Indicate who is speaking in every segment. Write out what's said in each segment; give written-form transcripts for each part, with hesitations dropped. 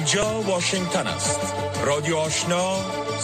Speaker 1: اینجا واشنگتن است. رادیو آشنا،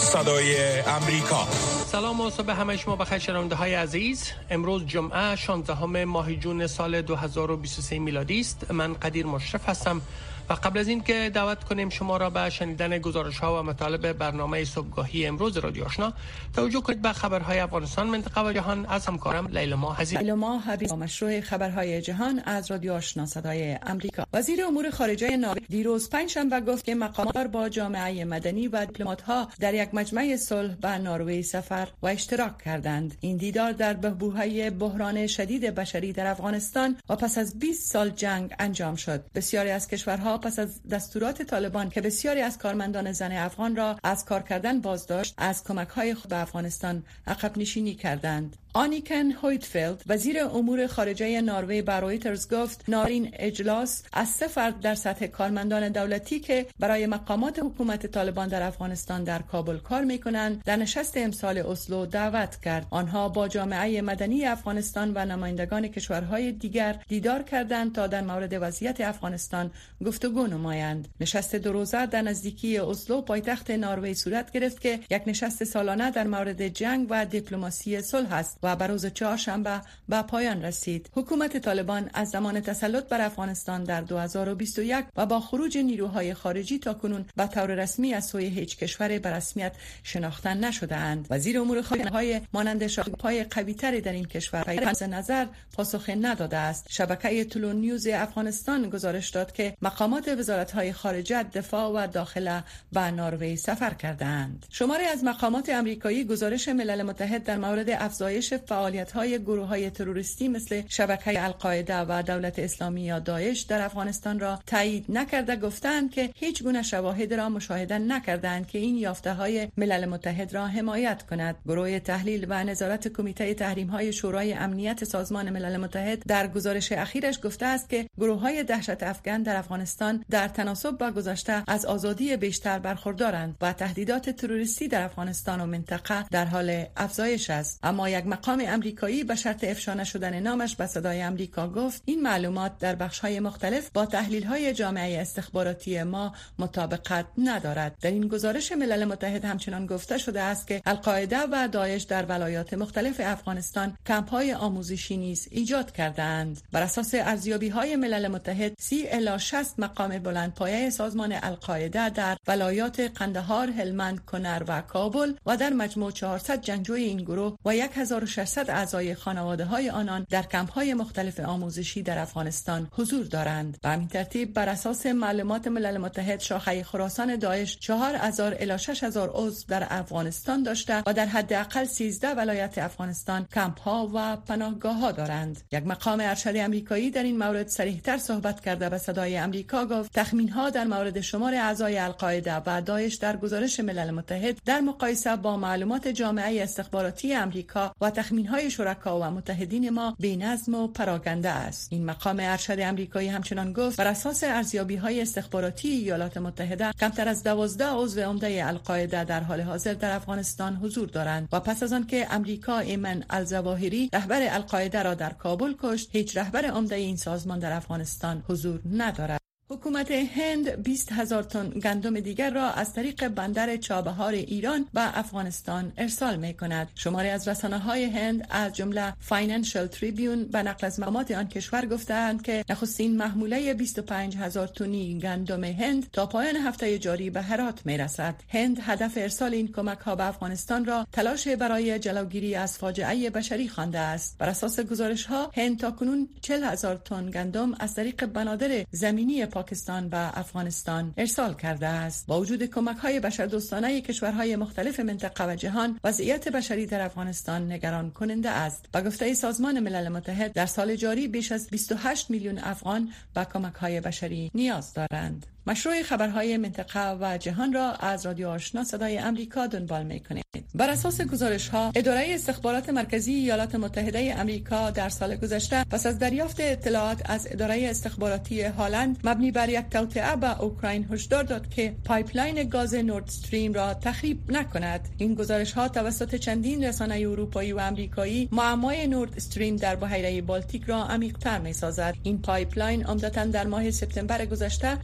Speaker 1: صدای امریکا.
Speaker 2: سلام و صبح همه شما بخیر شنونده های عزیز. امروز جمعه 16 ماه جون سال 2023 میلادی است. من قدیر مشرف هستم و قبل از این که دعوت کنیم شما را به شنیدن گزارش ها و مطالب برنامه صبحگاهی امروز رادیو آشنا، توجه کنید به خبرهای افغانستان، منطقه و جهان از همکارم لیلا حبیب.
Speaker 3: مشروع خبرهای جهان از رادیو آشنا صدای امریکا. وزیر امور خارجه نروژ دیروز پنجشنبه گفت که مقامات با جامعه مدنی و دیپلمات‌ها در یک مجمع صلح به نروژ سفر و اشتراک کردند. این دیدار در بحبوحه بحران شدید بشری در افغانستان و پس از 20 سال جنگ انجام شد. بسیاری از کشورها پس از دستورات طالبان که بسیاری از کارمندان زن افغان را از کار کردن بازداشت، از کمک‌های خود به افغانستان عقب نشینی کردند. آنیکن هویتفلد وزیر امور خارجه نروژ به رویترز گفت این اجلاس از 3 فرد در سطح کارمندان دولتی که برای مقامات حکومت طالبان در افغانستان در کابل کار می‌کنند در نشست امسال اسلو دعوت کرد. آنها با جامعه مدنی افغانستان و نمایندگان کشورهای دیگر دیدار کردند تا در مورد وضعیت افغانستان گفتگو نمایند. نشست 2 روزه در نزدیکی اسلو پایتخت نروژ صورت گرفت که یک نشست سالانه در مورد جنگ و دیپلماسی صلح است و بر روز چهارشنبه به پایان رسید. حکومت طالبان از زمان تسلط بر افغانستان در 2021 و با خروج نیروهای خارجی تاکنون به طور رسمی از سوی هیچ کشور به رسمیت شناخته نشده‌اند. وزیر امور خارجه مانند شاخه‌های قوی‌تر در این کشور پس نظر پاسخ نداده است. شبکه تلو نیوز افغانستان گزارش داد که مقامات وزارت‌های خارجه، دفاع و داخله به نروژ سفر کردند. شماری از مقامات آمریکایی گزارش ملل متحد در مورد افزایش فعالیت‌های گروه‌های تروریستی مثل شبکه القاعده و دولت اسلامی یا داعش در افغانستان را تایید نکرده، گفتند که هیچ گونه شواهد را مشاهده نکردند که این یافته‌های ملل متحد را حمایت کند. گروه تحلیل و نظارت کمیته تحریم‌های شورای امنیت سازمان ملل متحد در گزارش اخیرش گفته است که گروه‌های دهشت افکن در افغانستان در تناسب با گذشته از آزادی بیشتر برخوردارند و تهدیدات تروریستی در افغانستان و منطقه در حال افزایش است. اما یک مقام آمریکایی به شرط افشا نشدن نامش به صدای آمریکا گفت این معلومات در بخش‌های مختلف با تحلیل‌های جامعه استخباراتی ما مطابقت ندارد. در این گزارش ملل متحد همچنان گفته شده است که القاعده و داعش در ولایات مختلف افغانستان کمپ‌های آموزشی نیز ایجاد کرده‌اند. بر اساس ارزیابی‌های ملل متحد 30 الی 60 مقام بلندپایه سازمان القاعده در ولایات قندهار، هلمند، کنر و کابل و در مجموع 400 جنگجوی این گروه و 1600 اعضای خانواده‌های آنان در کمپ‌های مختلف آموزشی در افغانستان حضور دارند. به همین ترتیب بر اساس معلومات ملل متحد شاخه خراسان داعش 4000 الی 6000 عضو در افغانستان داشته و در حداقل 13 ولایت افغانستان کمپ‌ها و پناهگاه‌ها دارند. یک مقام ارشد آمریکایی در این مورد صریح‌تر صحبت کرده به صدای آمریکا گفت تخمین‌ها در مورد شمار اعضای القاعده و داعش در گزارش ملل متحد در مقایسه با معلومات جامعه استخباراتی آمریکا و تخمین‌های شرکا و متحدین ما بی‌نظم و پراکنده است. این مقام ارشد آمریکایی همچنان گفت بر اساس ارزیابی‌های استخباراتی ایالات متحده کمتر از 12 عضو عمده القاعده در حال حاضر در افغانستان حضور دارند و پس از آن که آمریکا ایمن الظواهری رهبر القاعده را در کابل کشت، هیچ رهبر عمده این سازمان در افغانستان حضور ندارد. حکومت هند 20,000 تن گندم دیگر را از طریق بندر چابهار ایران به افغانستان ارسال می‌کند. شماری از رسانه‌های هند از جمله فاینانشل تریبیون به نقل از مقامات آن کشور گفتند که نخستین محموله 25,000 تنی گندم هند تا پایان هفته جاری به هرات می‌رسد. هند هدف ارسال این کمک‌ها به افغانستان را تلاش برای جلوگیری از فاجعه بشری خوانده است. بر اساس گزارش‌ها هند تاکنون 40,000 تن گندم از طریق بنادر زمینی پاکستان به افغانستان ارسال کرده است. با وجود کمک‌های بشردوستانه کشورهای مختلف منطقه و جهان، وضعیت بشری در افغانستان نگران کننده است. با گفته سازمان ملل متحد در سال جاری بیش از 28 میلیون افغان به کمک‌های بشری نیاز دارند. مشروع خبرهای منطقه و جهان را از رادیو آشنا صدای امریکا دنبال می‌کنید. بر اساس گزارش‌ها، اداره استخبارات مرکزی ایالات متحده آمریکا در سال گذشته پس از دریافت اطلاعات از اداره استخباراتی هلند مبنی بر یک توطئه به اوکراین هشدار داد که پایپلاین گاز نورد استریم را تخریب نکند. این گزارش‌ها توسط چندین رسانه اروپایی و آمریکایی معمای نورد استریم در بحیره بالتیک را عمیق‌تر می‌سازد. این پایپلاین عمدتاً در ماه سپتامبر گذشته در نتیجه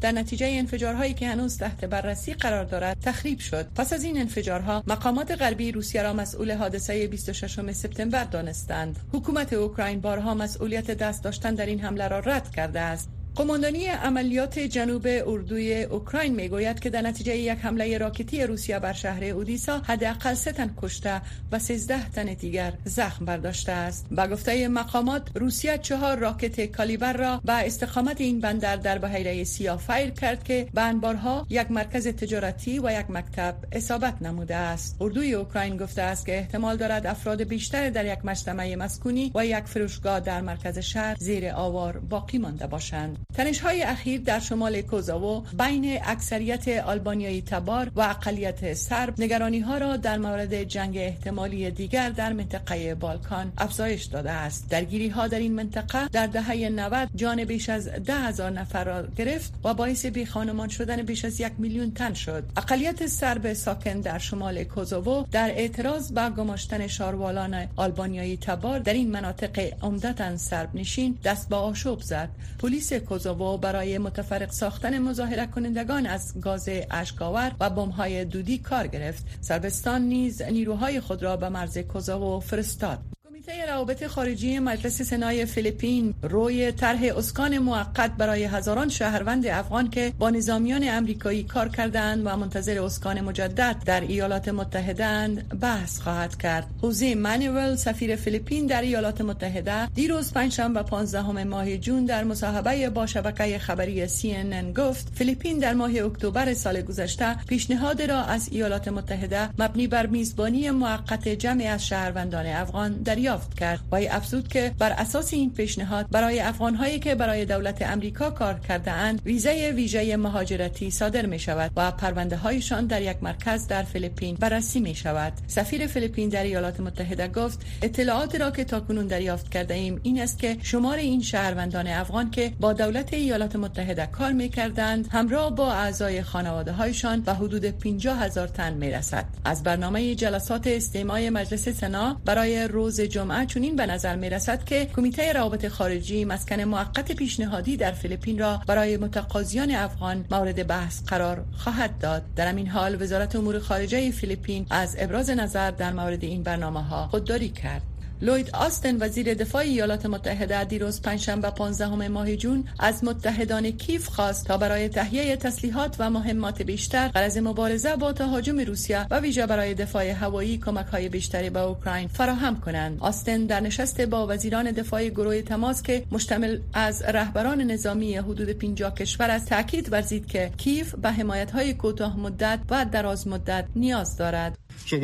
Speaker 3: انفجارهایی که هنوز تحت بررسی قرار دارد تخریب شد. پس از این انفجارها مقامات غربی روسیه را مسئول حادثه 26 سپتامبر دانستند. حکومت اوکراین بارها مسئولیت دست داشتن در این حمله را رد کرده است. قماندانی عملیات جنوب اردوی اوکراین میگوید که در نتیجه یک حمله راکتی روسیه بر شهر اودیسا حداقل 3 تن کشته و 13 تن دیگر زخم برداشته است. با گفته مقامات روسیه 4 راکت کالیبر را به استقامت این بندر در بحیره سیاه فایر کرد که به انبارها، یک مرکز تجارتی و یک مکتب اصابت نموده است. اردوی اوکراین گفته است که احتمال دارد افراد بیشتر در یک مجتمع مسکونی و یک فروشگاه در مرکز شهر زیر آوار باقی مانده باشند. تنش‌های اخیر در شمال کوزوو بین اکثریت آلبانیایی تبار و اقلیت سرب نگرانی‌ها را در مورد جنگ احتمالی دیگر در منطقه بالکان افزایش داده است. درگیری‌ها در این منطقه در دهه 90 جان بیش از 10,000 نفر را گرفت و باعث بی‌خانمان شدن بیش از 1 میلیون تن شد. اقلیت سرب ساکن در شمال کوزوو در اعتراض به گماشتن شاروالان آلبانیایی تبار در این مناطق عمدتاً سرب نشین دست به آشوب زد. پلیس کوزوو برای متفرق ساختن مظاهره کنندگان از گاز اشک‌آور و بمب‌های دودی کار گرفت. صربستان نیز نیروهای خود را به مرز کوزوو فرستاد. کمیته روابط خارجی مجلس سنای فیلیپین روی طرح اسکان موقت برای هزاران شهروند افغان که با نظامیان امریکایی کار کردند و منتظر اسکان مجدد در ایالات متحده اند بحث خواهد کرد. خوزه مانوئل سفیر فیلیپین در ایالات متحده دیروز پنجشنبه 15 ماه جون در مصاحبه با شبکه خبری CNN گفت فیلیپین در ماه اکتبر سال گذشته پیشنهاد را از ایالات متحده مبنی بر میزبانی موقت جمعی از شهروندان افغان دریافت کرد و افزود که بر اساس این پیشنهاد برای افغان‌هایی که برای دولت امریکا کار کرده اند ویزای ویژه مهاجرتی صادر می شود و پرونده‌هایشان در یک مرکز در فیلیپین بررسی می شود. سفیر فیلیپین در ایالات متحده گفت اطلاعات را که تاکنون دریافت کرده ایم این است که شمار این شهروندان افغان که با دولت ایالات متحده کار می کردند همراه با اعضای خانواده‌هایشان به حدود 50,000 تن می رسد. از برنامه جلسات استماع مجلس سنا برای روز جمعه چنین به نظر می رسد که کمیته روابط خارجی مسکن موقت پیشنهادی در فیلیپین را برای متقاضیان افغان مورد بحث قرار خواهد داد. در همین حال وزارت امور خارجه فیلیپین از ابراز نظر در مورد این برنامه‌ها خودداری کرد. لوید آستن وزیر دفاع ایالات متحده دیروز پنجشنبه 15 ماه جون از متحدان کیف خواست تا برای تهیه تسلیحات و مهمات بیشتر غرض مبارزه با تهاجم روسیه و ویژه برای دفاع هوایی کمک‌های بیشتری به اوکراین فراهم کنند. آستن در نشست با وزیران دفاع گروه تماس که مشتمل از رهبران نظامی حدود 50 کشور است تاکید ورزید که کیف به حمایت‌های کوتاه مدت و دراز مدت نیاز دارد.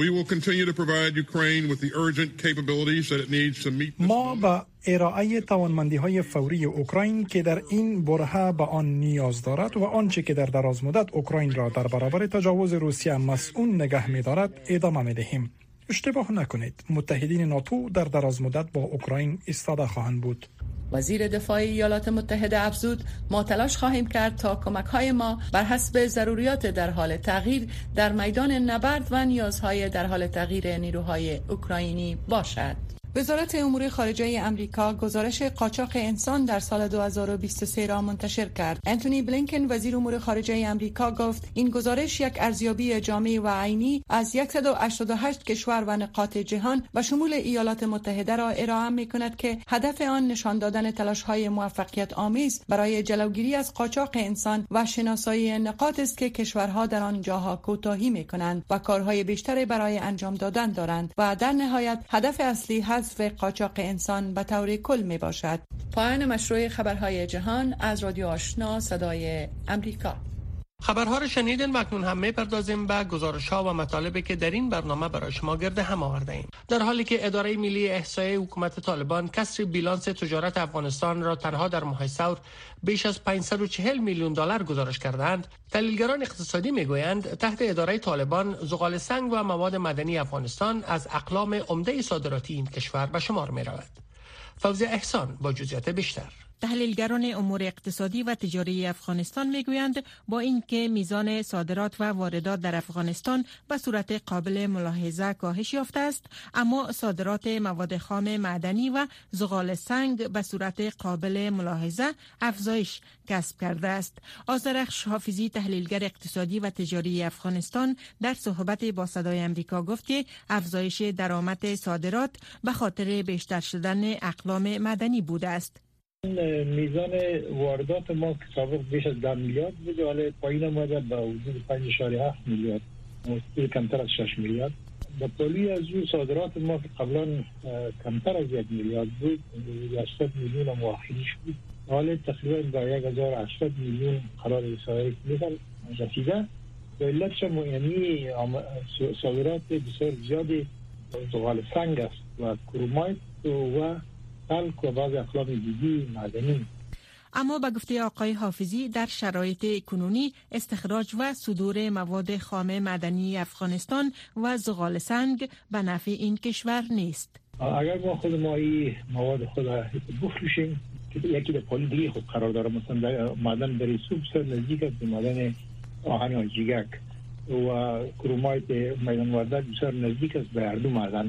Speaker 4: ما به ارائه توانمندی‌های فوری اوکراین که در این برهه به آن نیاز دارد و آنچه که در دراز مدت اوکراین را در برابر تجاوز روسیه مسئول نگه می‌دارد ادامه می‌دهیم. اشتباه نکنید، متحدین ناتو در دراز مدت با اوکراین ایستاده خواهند بود.
Speaker 3: وزیر دفاع ایالات متحده افزود ما تلاش خواهیم کرد تا کمک‌های ما بر حسب ضروریات در حال تغییر در میدان نبرد و نیازهای در حال تغییر نیروهای اوکراینی باشد. وزارت امور خارجه امریکا گزارش قاچاق انسان در سال 2023 را منتشر کرد. انتونی بلینکن وزیر امور خارجه امریکا گفت این گزارش یک ارزیابی جامع و عینی از 188 کشور و نقاط جهان و شمول ایالات متحده را ارائه می‌کند که هدف آن نشان دادن تلاش‌های موفقیت آمیز برای جلوگیری از قاچاق انسان و شناسایی نقاط است که کشورها در آن جاها کوتاهی می‌کنند و کارهای بیشتری برای انجام دادن دارند و در نهایت هدف اصلی حذف قاچاق انسان به طور کل می باشد. پایان مشروع خبرهای جهان از رادیو آشنا صدای امریکا.
Speaker 2: خبرها را شنیدین و اکنون هم می‌پردازیم به گزارش‌ها و مطالبی که در این برنامه برای شما گرد هم آورده‌ایم. در حالی که اداره ملی احصایه حکومت طالبان کسر بیلانس تجارت افغانستان را تنها در ماه ثور بیش از 540 میلیون دلار گزارش کردند، تحلیلگران اقتصادی می‌گویند تحت اداره طالبان زغال سنگ و مواد معدنی افغانستان از اقلام عمده صادراتی این کشور به شمار می‌رود. فوزیه احسان با جزئیات بیشتر.
Speaker 5: تحلیلگران امور اقتصادی و تجاری افغانستان میگویند با اینکه میزان صادرات و واردات در افغانستان به صورت قابل ملاحظه کاهش یافته است، اما صادرات مواد خام معدنی و زغال سنگ به صورت قابل ملاحظه افزایش کسب کرده است. آذرخش حافظی، تحلیلگر اقتصادی و تجاری افغانستان، در صحبت با صدای امریکا گفت که افزایش درآمد صادرات به خاطر بیشتر شدن اقلام معدنی بوده است.
Speaker 6: میزان واردات ما که سابق بیش از 10 میلیارد بود، حالا پایین آمده به حدود 5.7 میلیارد، مستقیم کمتر از 6 میلیارد. به پلی از اون صادرات ما که قبلا کمتر از 1 میلیارد بود، 80 میلیون هم واخیش بود، حالا تقریبا به 1080 میلیون قرار رساید میشن رسیده. به علتش یعنی صادرات بسیار زیادی زغال سنگ است و کرومایت و تلک و بعض اقلام دیگی معدنی.
Speaker 5: اما به گفته آقای حافظی، در شرایط کنونی استخراج و صدور مواد خام معدنی افغانستان و زغال سنگ به نفع این کشور نیست.
Speaker 6: اگر ما خود این مواد خود بفروشیم که یکی در پول دیگه خود قرار داره، مثلا معدن در سوب سر نزدیک است به معدن آهن و جیگک و کرومایت میدان واردات بسیار نزدیک است به هر دو معدن.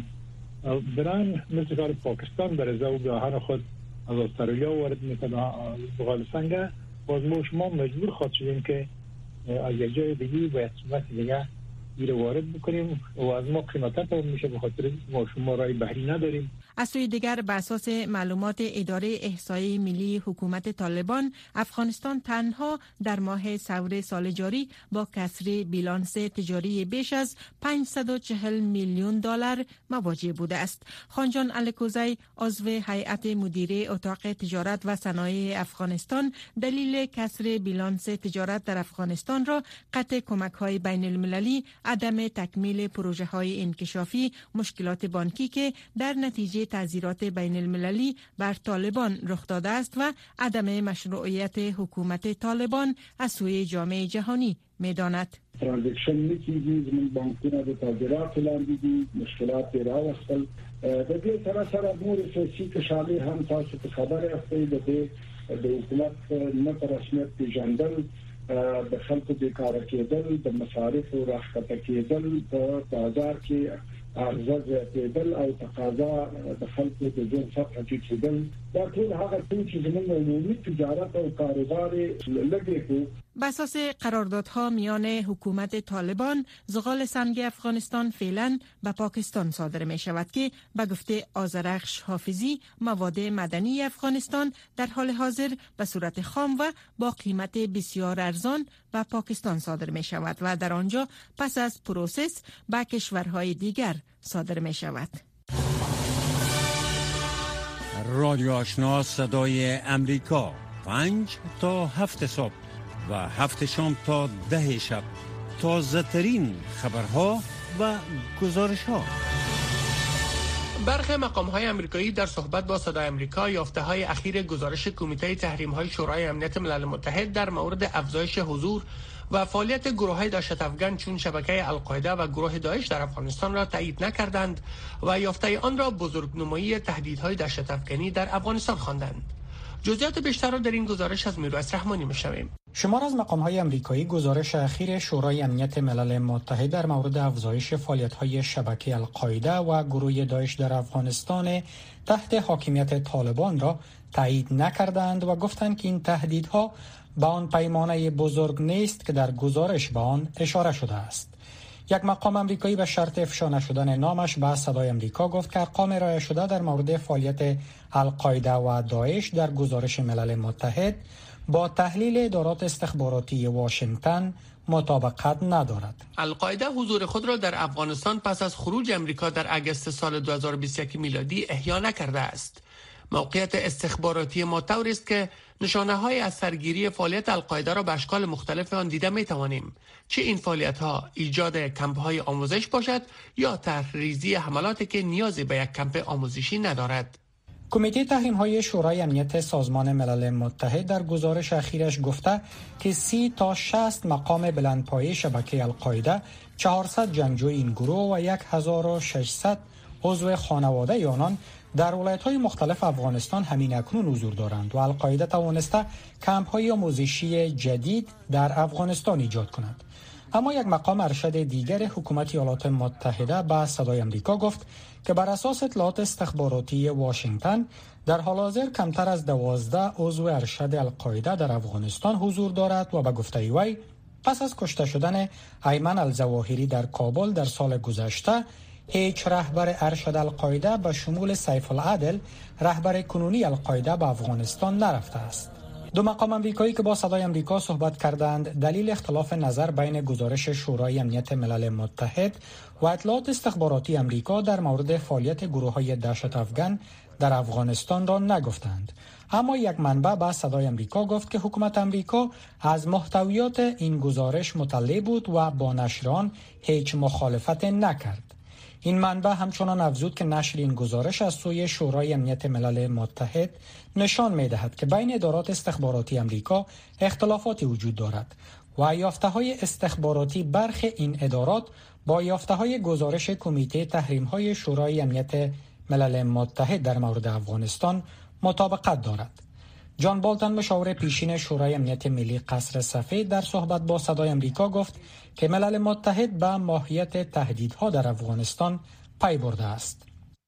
Speaker 6: بران مثل کار پاکستان برزه و به آهن خود از استرالیا وارد میکنه زغال سنگ، باز ما مجبور خواهد شدیم که از یک جای دیگه باید قیمت دیگه ایره وارد بکنیم و از ما قیمتت هم میشه به خاطر ما شما رای بحری نداریم.
Speaker 5: از سوی دیگر به اساس معلومات اداره احصایی ملی حکومت طالبان، افغانستان تنها در ماه سور سال جاری با کسری بیلانس تجاری بیش از 540 میلیون دلار مواجه بوده است. خانجان الکوزی، عضو هیئت مدیره اتاق تجارت و صنایع افغانستان، دلیل کسر بیلانس تجارت در افغانستان را قطع کمک‌های بین المللی، عدم تکمیل پروژه‌های انکشافی، مشکلات بانکی که در نتیجه تعزیرات بین المللی بر طالبان رخ داده است و عدم مشروعیت حکومت طالبان از سوی جامعه جهانی می‌داند.
Speaker 7: ترانزکشن می‌کردی زمین بانکونه د تعزیرات لاندې دي، مشکلات راوستل. د دې سره نور سیاسي کشالي هم تاسو ته خبره اخلي د حکومت نه رسمیت پیژندل، د خلکو بیکاره کېدل، د مصارفو راښکته کېدل، په بازار کې عرضه زیاتېدل او تقاضا د خلکو د ژوند سطحه ټیټېدل، دا ټول هغه څه چې زموږ عمومي تجارت او کاروبار لږې کړو.
Speaker 5: بر اساس قراردادها میان حکومت طالبان، زغال سنگ افغانستان فعلا به پاکستان صادر می شود که به گفته آذرخش حافظی، مواد معدنی افغانستان در حال حاضر به صورت خام و با قیمت بسیار ارزان به پاکستان صادر می شود و در آنجا پس از پروسس به کشورهای دیگر صادر می شود.
Speaker 8: رادیو آشنا صدای امریکا، 5 تا 7 صبح و 7 شام تا 10 شب، تازه ترین خبرها و گزارش ها.
Speaker 2: برخی مقام‌های آمریکایی در صحبت با صدای آمریکا یافته‌های اخیر گزارش کمیته تحریم‌های شورای امنیت ملل متحد در مورد افزایش حضور و فعالیت گروه‌های دهشت افغان چون شبکه القاعده و گروه داعش در افغانستان را تایید نکردند و یافته آن را بزرگنمایی تهدیدهای دهشت افغانی در افغانستان خواندند. جزئیات بیشتر را در این گزارش از میرویس رحمانی می‌شنویم.
Speaker 4: شمار از مقام‌های آمریکایی گزارش اخیر شورای امنیت ملل متحد در مورد افزایش فعالیت‌های شبکه القاعده و گروه داعش در افغانستان تحت حاکمیت طالبان را تایید نکردند و گفتند که این تهدیدها به آن پیمانه بزرگ نیست که در گزارش به آن اشاره شده است. یک مقام آمریکایی به شرط افشا نشدن نامش به صدای آمریکا گفت که ارقام ارائه شده در مورد فعالیت القاعده و داعش در گزارش ملل متحد با تحلیل ادارات استخباراتی واشنگتن مطابقت ندارد.
Speaker 2: القاعده حضور خود را در افغانستان پس از خروج امریکا در اگست سال 2021 میلادی احیا نکرده است. موقعیت استخباراتی ما طوری است که نشانه‌های از سرگیری فعالیت القاعده را به اشکال مختلف آن دیده می‌توانیم، چه این فعالیت‌ها ایجاد کمپ‌های آموزش باشد یا طرح‌ریزی حملاتی که نیازی به یک کمپ آموزشی ندارد.
Speaker 4: کمیته تحریم‌های شورای امنیت سازمان ملل متحد در گزارش اخیرش گفته که 30 تا 60 مقام بلندپایه شبکه القاعده، 400 جنگجوی این گروه و 1600 عضو خانواده آنان
Speaker 9: در ولایت‌های مختلف افغانستان همین اکنون حضور دارند و القاعده توانسته کمپ‌های آموزشی جدید در افغانستان ایجاد کند. اما یک مقام ارشد دیگر حکومت ایالات متحده به صدای آمریکا گفت که بر اساس اطلاعات استخباراتی واشنگتن در حال حاضر کمتر از 12 عضو ارشد القاعده در افغانستان حضور دارد و به گفته وی پس از کشته شدن ایمن الظواهری در کابل در سال گذشته هیچ رهبر ارشد القاعده به شمول سیف العدل رهبر کنونی القاعده به افغانستان نرفته است. دو مقام آمریکایی که با صدای آمریکا صحبت کردند دلیل اختلاف نظر بین گزارش شورای امنیت ملل متحد و اطلاعات استخباراتی آمریکا در مورد فعالیت گروه‌های دهشت افغان در افغانستان را نگفتند. اما یک منبع به صدای آمریکا گفت که حکومت آمریکا از محتویات این گزارش مطلع بود و با نشر آن هیچ مخالفت نکرد. این منبع همچنان افزود که نشر این گزارش از سوی شورای امنیت ملل متحد نشان می‌دهد که بین ادارات استخباراتی آمریکا اختلافاتی وجود دارد و یافته‌های استخباراتی برخی این ادارات با یافته‌های گزارش کمیته تحریم‌های شورای امنیت ملل متحد در مورد افغانستان مطابقت دارد. جان بولتن مشاور پیشین شورای امنیت ملی قصر سفید در صحبت با صدای آمریکا گفت که ملل متحد به ماهیت تهدیدها در افغانستان پی برده است.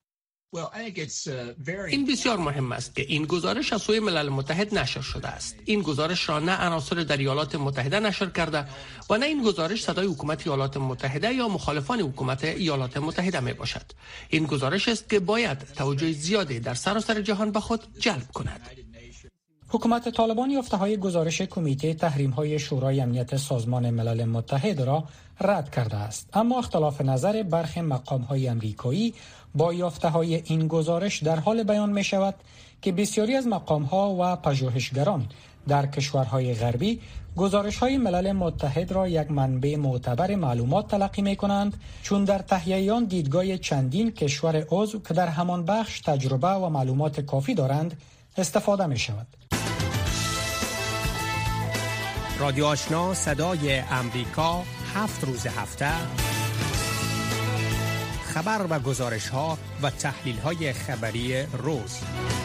Speaker 2: این بسیار مهم است که این گزارش از سوی ملل متحد نشر شده است. این گزارش را نه عناصر در ایالات متحده نشر کرده و نه این گزارش صدای حکومت ایالات متحده یا مخالفان حکومت ایالات متحده می باشد. این گزارش است که باید توجه زیادی در سراسر جهان به خود جلب کند.
Speaker 9: حکومت طالبان یافته‌های گزارش کمیته تحریم‌های شورای امنیت سازمان ملل متحد را رد کرده است، اما اختلاف نظر برخی مقام‌های آمریکایی با یافته‌های این گزارش در حال بیان می‌شود که بسیاری از مقام‌ها و پژوهشگران در کشورهای غربی گزارش‌های ملل متحد را یک منبع معتبر معلومات تلقی می‌کنند، چون در تهیه آن دیدگاه چندین کشور عضو که در همان بخش تجربه و معلومات کافی دارند استفاده می‌شود.
Speaker 10: رادیو آشنا صدای امریکا 7 روز هفته خبر و گزارش ها و تحلیل های خبری روز.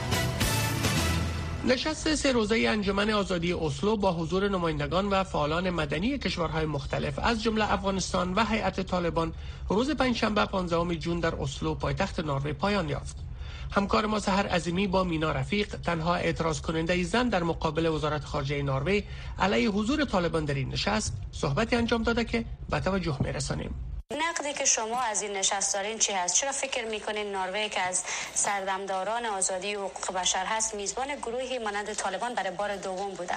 Speaker 2: نشست 3 روزه انجمن آزادی اسلو با حضور نمایندگان و فعالان مدنی کشورهای مختلف از جمله افغانستان و هیئت طالبان روز پنجشنبه 15 جون در اسلو پایتخت نروژ پایان یافت. همکار ما سحر عظیمی با مینا رفیق، تنها اعتراض کننده زن در مقابل وزارت خارجه نروژ علیه حضور طالبان در این نشست، صحبتی انجام داده که به توجه می‌رسانیم.
Speaker 11: نقدی که شما از این نشست دارین چی هست؟ چرا فکر میکنین نروژ که از سردمداران آزادی و حقوق بشر هست میزبان گروهی مانند طالبان برای بار دوم بوده؟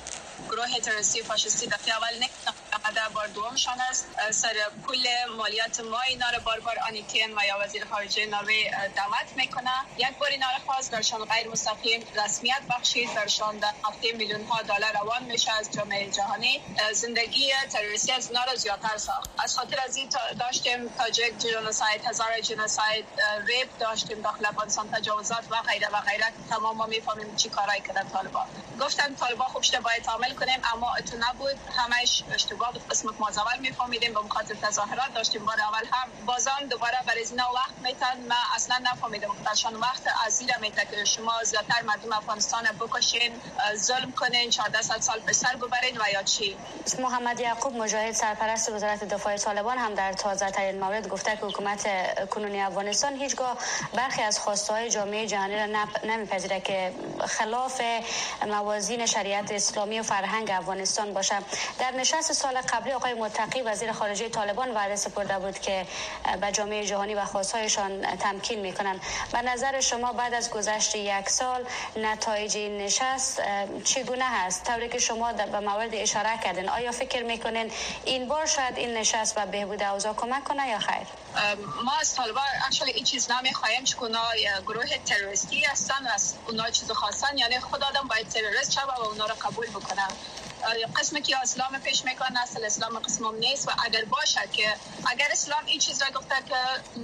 Speaker 12: گروه تروریستی فاشیستی دفعه اول نکرده بار دومشان است. سر کل مالیات ما اینا رو بار آنیتین و یا وزیر خارجه نروژ دعوت میکنه. یک بار اینا رو خواست درشان غیر مستقیم رسمیت بخشید، درشان در هفته میلیون ها دلار روان میشه از جامعه جهانی. زندگی تروریستی از اینا رو زیادتر ساخت. از خاطر از این داشتیم تاجیک جنوساید، هزار جنوساید، ریپ داشتیم داخل افغانستان، تجاوزات و غیره و غیره. تمام ما میفهمیم چی کارایی کردن طالبان. گفتن طالبان خوبش باید عمل کنیم، اما تو نبود، همش اشتباه بود. قسمت ما از اول میفهمیدیم به مخاطر تظاهرات داشتیم بار اول هم بازم دوباره برای اینا وقت میتن. ما اصلا نفهمیدم درشان وقت ازیر میته که شما زیادتر مردم افغانستان بکشین، ظلم کنین، 1400 سال به سر ببرین و یا چی.
Speaker 11: محمد یعقوب مجاهد سرپرست وزارت دفاع طالبان هم در تازه ترین مورد گفته که حکومت کنونی افغانستان هیچگاه برخی از خواستهای جامعه جهانی را نمیپذیره که خلاف موازین شریعت اسلامی و فرهنگ افغانستان باشه. در نشست سال قبلی آقای متقی وزیر خارجه طالبان وعده سپرده بود که به جامعه جهانی و خواستهایشان تمکین میکنن. به نظر شما بعد از گذشت 1 سال نتایج این نشست چگونه هست؟ طوری که شما به مورد اشاره کردین، آیا فکر میکنین این بار شاید این نشست به بهبود اوضاع کمک کنه یا خیر؟
Speaker 12: ما از طالبان اصلا این چیز نمیخوایم که اونا گروه تروریستی هستن، از اونا چیز خواستن، یعنی خود آدم باید تروریست شه و اونا رو قبول بکنه. قسمی که اسلام پیش میکنه اصل اسلام قسمم نیست و اگر باشه که اگر اسلام این چیز را گفته که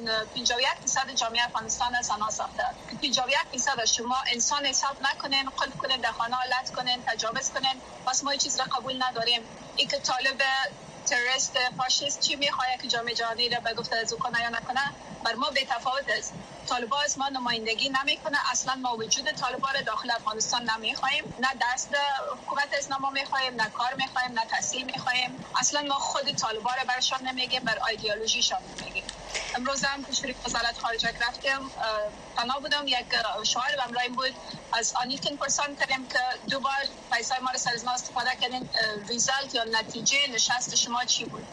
Speaker 12: 51% جامعه افغانستان زنا ساخته، 51% شما انسان حساب نکنین، قلب کنین، در خانه لط کنین، تجاوز کنین، پس ما این چیز را قبول نداریم. این که طالب تروریست فاشیست چی میخواد که جامعه جهانی را به گفته از کنه یا نکنه، بر ما به تفاوت است. طالبان از ما نمایندگی نمیکنه. اصلا ما وجود طالبان داخل افغانستان نمیخوایم، نه درس حکومت اسلامی میخوایم، نه کار میخوایم، نه تحصیل میخوایم. اصلا ما خود طالبان رو برشان نمیگیم، بر ایدئولوژیشان نمیگیم. امروز هم که شریک وزارت خارجه رفتیم تنها بودم، یک شعار بمرایم بود از آنیتین پرسان کردیم که دوبار پیسای ما رو سر از ما استفاده کردین، ریزالت یا نتیجه نشست شما چی بود؟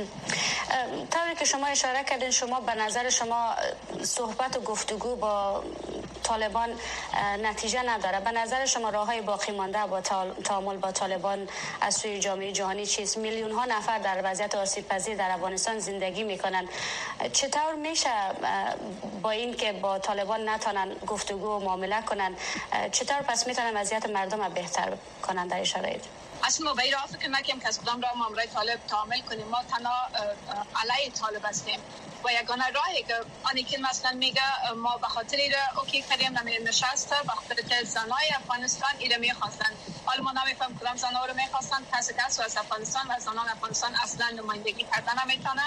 Speaker 11: طوری که شما اشاره کردین، شما به نظر شما صحبت و گفتگو با طالبان نتیجه نداره. به نظر شما راههای باقی مانده با تعامل با طالبان از سوی جامعه جهانی چیست؟ میلیون ها نفر در وضعیت آسیب پذیر در افغانستان زندگی میکنن. چطور میشه با این که با طالبان نتونن گفتگو و معامله کنن، چطور پس میتونن وضعیت مردم رو بهتر کنن در این شرایط؟
Speaker 12: اصلا ما به این راه فکر نکنیم که از کدام راه معامله طالب تعامل کنیم. ما تنها علیه طالب هستیم و یگانه راهی که آنیکین مثلا میگه ما به خاطر ایره اوکی کردیم نشسته، به خاطر که زنای افغانستان ایره میخواستن. حالا ما نمیفهم کدام زنها رو میخواستن. کسی از افغانستان و زنان افغانستان اصلا نمایندگی کردن نمیتونه.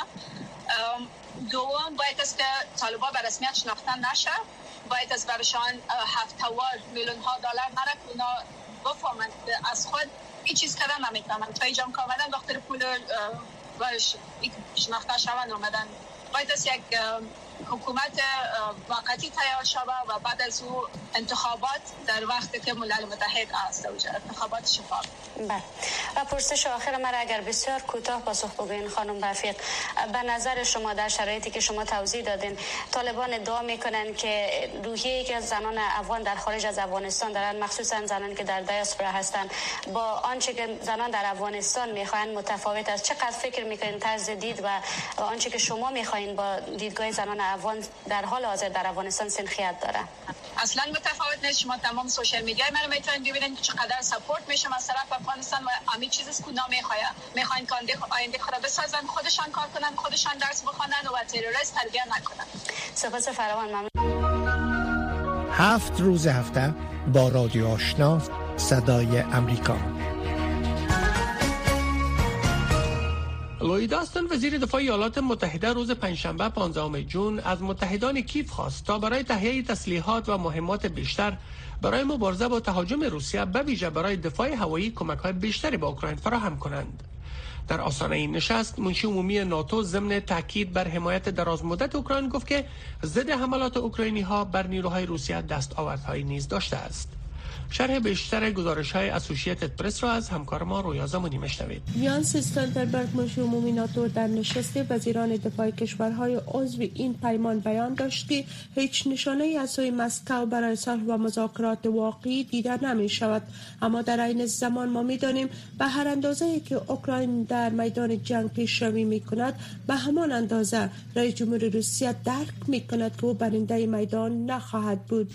Speaker 12: دوم باید است که طالبان به رسمیت شناختن نشه، باید است برشان 7 میلیون ها دلار نره که اونا بفهمند از خود این چیز کردن نمیتونن. تا ایجام که آمدن دختر پول باش شناخته شوند آمدن. باید است یک حکومت واقعی تیار شود و بعد از او انتخابات در وقتی که ملل متحد است انتخابات شفاف.
Speaker 11: بله. و پرسش آخر من اگر بسیار کوتاه پاسخ بگوین خانم رفیق، به نظر شما در شرایطی که شما توضیح دادین طالبان ادعا میکنن که روحیه‌ای که زنان افغان در خارج از افغانستان دارن، مخصوصا زنان که در دیاسپورا هستن، با آنچه که زنان در افغانستان میخواین متفاوت است. چقدر فکر میکنین طرز دید و آنچه که شما میخواین با دیدگاه زنان افغان در حال حاضر در افغانستان سنخیت داره؟
Speaker 12: اصلا متفاوت نیست. شما تمام سوشال میدیا من میتونید ببینید چقدر سپورت میشه از طرف افغانستان و همین چیزی است که میخواین که آینده خود بسازن، خودشان کار کنن، خودشان درس بخونن و تروریست تربیت نکنن.
Speaker 11: سپاس فراوان. ممنون.
Speaker 10: 7 روز هفته با رادیو آشنا صدای امریکا.
Speaker 2: لوید آستن وزیر دفاع ایالات متحده روز پنجشنبه 15 جون از متحدان کیف خواست تا برای تهیه تسلیحات و مهمات بیشتر برای مبارزه با تهاجم روسیه به ویژه برای دفاع هوایی کمک‌های بیشتری به اوکراین فراهم کنند. در آستانه این نشست منشی عمومی ناتو ضمن تاکید بر حمایت درازمدت اوکراین گفت که ضد حملات اوکراینی‌ها بر نیروهای روسیه دستاوردهایی نیز داشته است. شرح بیشتر گزارش‌های اسوسییتد پرس را از همکار ما رویا زمانی میشنوید.
Speaker 13: یانس استولتنبرگ منشی عمومی ناتو در نشست وزیران دفاع کشورهای عضو این پیمان بیان داشت که هیچ نشانه‌ای از سوی مسکو برای صلح و مذاکرات واقعی دیده نمی شود، اما در عین زمان ما می‌دانیم به هر اندازه‌ای که اوکراین در میدان جنگ پیشروی می‌کند به همان اندازه رئیس جمهور روسیه درک می‌کند که او برنده میدان نخواهد بود.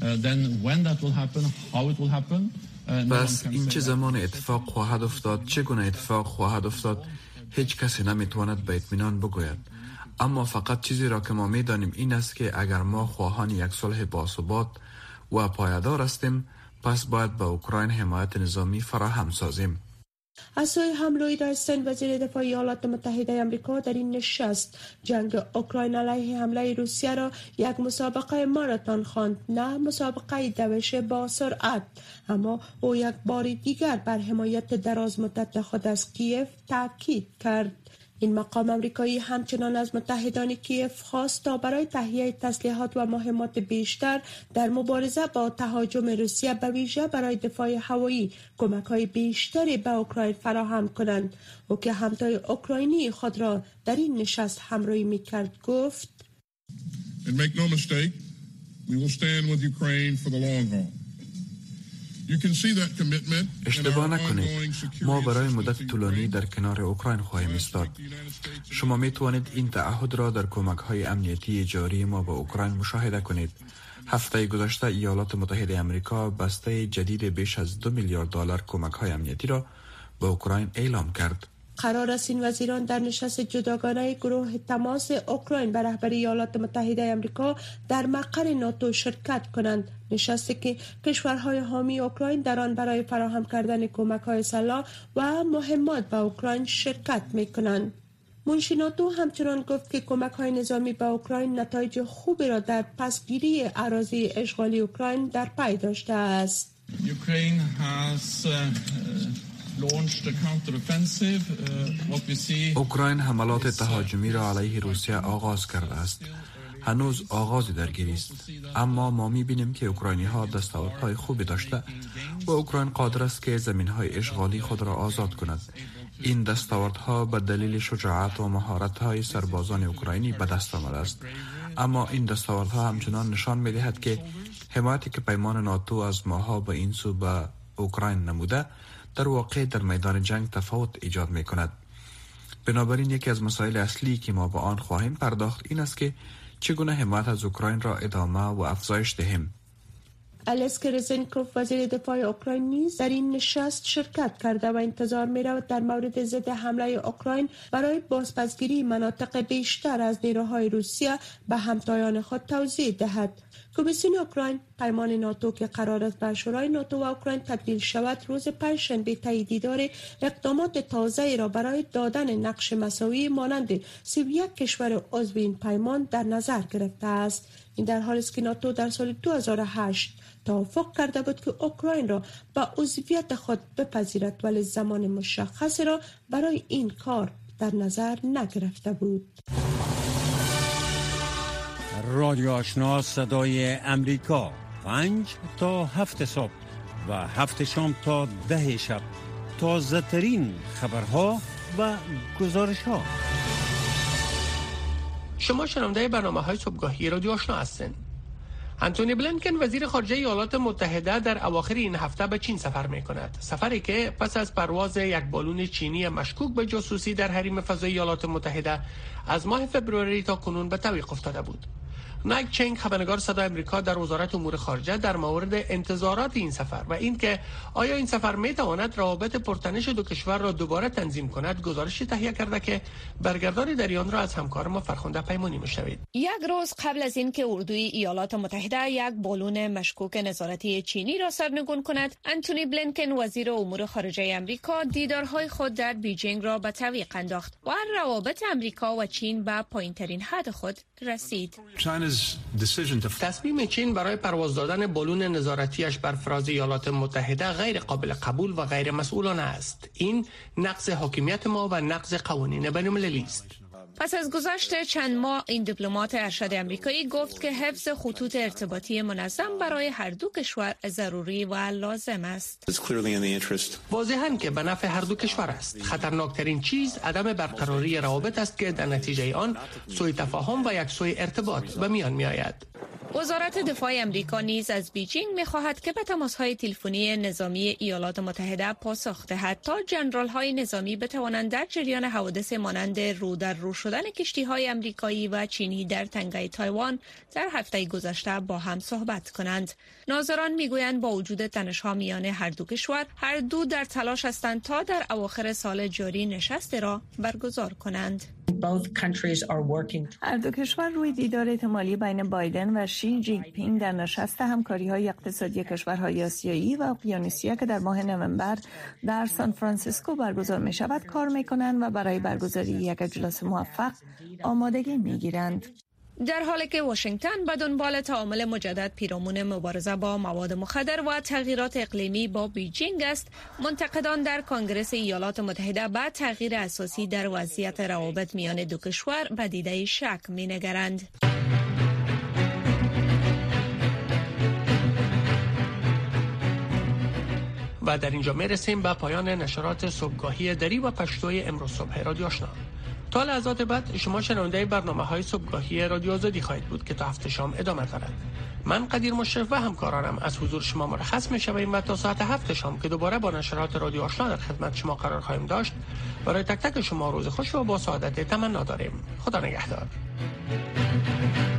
Speaker 14: پس این چه زمان اتفاق خواهد افتاد، چگونه اتفاق خواهد افتاد، هیچ کسی نمیتواند به اطمینان بگوید. اما فقط چیزی را که ما میدانیم این است که اگر ما خواهان یک صلح باثبات و پایدار هستیم، پس باید به اوکراین حمایت نظامی فراهم سازیم.
Speaker 13: از سوی هم لوید آستن وزیر دفاع ایالات متحده آمریکا در این نشست جنگ اوکراین علیه حمله روسیه را یک مسابقه ماراتون خواند، نه مسابقه دوش با سرعت. اما او یک بار دیگر بر حمایت درازمدت خود از کیف تاکید کرد. این مقام آمریکایی همچنان از متحدان کیف خواست تا برای تهیه تسلیحات و مهمات بیشتر در مبارزه با تهاجم روسیه به ویژه برای دفاع هوایی کمک‌های بیشتری به اوکراین فراهم کنند. او که همتای اوکراینی خود را در این نشست همراهی می‌کرد گفت:
Speaker 15: And make no mistake, we will stand with Ukraine for the long haul.
Speaker 14: اشتباه نکنید، ما برای مدت طولانی در کنار اوکراین خواهیم ایستاد. شما می توانید این تعهد را در کمک‌های امنیتی جاری ما به اوکراین مشاهده کنید. هفته گذشته ایالات متحده آمریکا بسته جدید بیش از 2 میلیارد دلار کمک‌های امنیتی را به اوکراین اعلام کرد.
Speaker 13: قرار است این وزیران در نشست جداگانه گروه تماس اوکراین به رهبری ایالات متحده آمریکا در مقر ناتو شرکت کنند. نشستی که کشورهای حامی اوکراین در آن برای فراهم کردن کمک‌های سلاح و مهمات به اوکراین شرکت می‌کنند. منشی ناتو همچنان گفت که کمک‌های نظامی به اوکراین نتایج خوبی را در پسگیری اراضی اشغالی اوکراین در پی داشته است.
Speaker 14: اوکراین حملات تهاجمی را علیه روسیه آغاز کرده است. هنوز آغاز درگیری است، اما ما می‌بینیم که اوکراینی‌ها دستاوردهای خوبی داشته و اوکراین قادر است که زمین‌های اشغالی خود را آزاد کند. این دستاوردها به دلیل شجاعت و مهارت‌های سربازان اوکراینی به دست آمده است، اما این دستاوردها همچنان نشان می‌دهد که حمایتی که پیمان ناتو از ماها به این سو به اوکراین نموده در واقع در میدان جنگ تفاوت ایجاد می‌کند. بنابراین یکی از مسائل اصلی که ما به آن خواهیم پرداخت این است که چگونه حمایت از اوکراین را ادامه و افزایش دهیم.
Speaker 13: الکسی رزنکوف وزیر دفاع اوکراین نیز در این نشست شرکت کرده و انتظار می‌رود در مورد ضد حمله اوکراین برای بازپسگیری مناطق بیشتر از نیروهای روسیه به همتایان خود توضیح دهد. کمیسیون اوکراین پیمان ناتو که قرار است به شورای ناتو و اوکراین تبدیل شود روز پنجشنبه تاییدیدار اقدامات تازه‌ای را برای دادن نقش مساوی مانند 31 کشور عضو این پیمان در نظر گرفته است. این در حالی است که ناتو در سال 2008 توافق کرده بود که اوکراین را به عضویت خود بپذیرد، ولی زمان مشخصی را برای این کار در نظر نگرفته بود.
Speaker 8: رادیو آشنا صدای امریکا 5 تا 7 صبح و 7 شام تا 10 شب، تازه ترین خبرها و گزارش ها.
Speaker 2: شما شنونده برنامه‌های صبحگاهی رادیو آشنا هستین. انتونی بلینکن وزیر خارجه ایالات متحده در اواخر این هفته به چین سفر می‌کند. سفری که پس از پرواز یک بالون چینی مشکوک به جاسوسی در حریم فضایی ایالات متحده از ماه فبروری تا کنون به تعویق افتاده بود. نایک چنگ خبرنگار صدای آمریکا در وزارت امور خارجه در مورد انتظارات این سفر و اینکه آیا این سفر می‌تواند روابط پرتنش دو کشور را دوباره تنظیم کند گزارشی تهیه کرده که برگردانی در آن را از همکار ما فرخنده پیمانی می‌شنوید.
Speaker 16: یک روز قبل از اینکه اردوی ایالات متحده یک بالون مشکوک نظارتی چینی را سرنگون کند، انتونی بلینکن وزیر امور خارجه آمریکا دیدارهای خود در بیجینگ را به تعویق انداخت و روابط آمریکا و چین به پایین‌ترین حد خود رسید.
Speaker 2: تصمیم چین برای پرواز دادن بالون نظارتیش بر فراز ایالات متحده غیر قابل قبول و غیر مسئولانه است. این نقض حاکمیت ما و نقض قوانین بین‌المللی است.
Speaker 16: پس از گذشت چند ماه این دیپلمات ارشد آمریکایی گفت که حفظ خطوط ارتباطی منظم برای هر دو کشور ضروری و لازم است.
Speaker 2: واضحاً که به نفع هر دو کشور است. خطرناکترین چیز عدم برقراری روابط است که در نتیجه آن سوء تفاهم و یکسوی ارتباط به میان می آید.
Speaker 16: وزارت دفاع آمریکا نیز از بیجینگ می‌خواهد که به تماس‌های تلفنی نظامی ایالات متحده پاسخ دهد تا ژنرال‌های نظامی بتوانند در جریان حوادث مانند رو در رو شدن کشتی‌های آمریکایی و چینی در تنگه تایوان در هفته گذشته با هم صحبت کنند. ناظران می‌گویند با وجود تنش‌ها میان هر دو کشور، هر دو در تلاش هستند تا در اواخر سال جاری نشست را برگزار کنند.
Speaker 17: هر دو کشور روی دیدار احتمالی بین بایدن و شی جین پینگ در نشست همکاری‌های اقتصادی کشورهای آسیایی و اقیانوسیه که در ماه نوامبر در سان فرانسیسکو برگزار می‌شود کار می‌کنند و برای برگزاری یک اجلاس موفق آمادگی می‌گیرند.
Speaker 16: در حالی که واشنگتن به دنبال تعامل مجدد پیرامون مبارزه با مواد مخدر و تغییرات اقلیمی با بیجینگ است، منتقدان در کنگره ایالات متحده به تغییر اساسی در وضعیت روابط میان دو کشور به دیده شک می‌نگرند.
Speaker 2: و در اینجا میرسیم به پایان نشرات صبحگاهی دری و پشتوی امروز صبح رادیو آشنا. تا لحظات بعد شما شنونده برنامه‌های صبحگاهی رادیو آزادی خواهید بود که تا هفته شام ادامه دارد. من قدیر مشرف و همکارانم از حضور شما مرخص می‌شویم و تا ساعت 7 شام که دوباره با نشرات رادیو آشنا در خدمت شما قرار خواهیم داشت، برای تک تک شما روز خوش و با سعادت تمنا داریم. خدا نگهدار.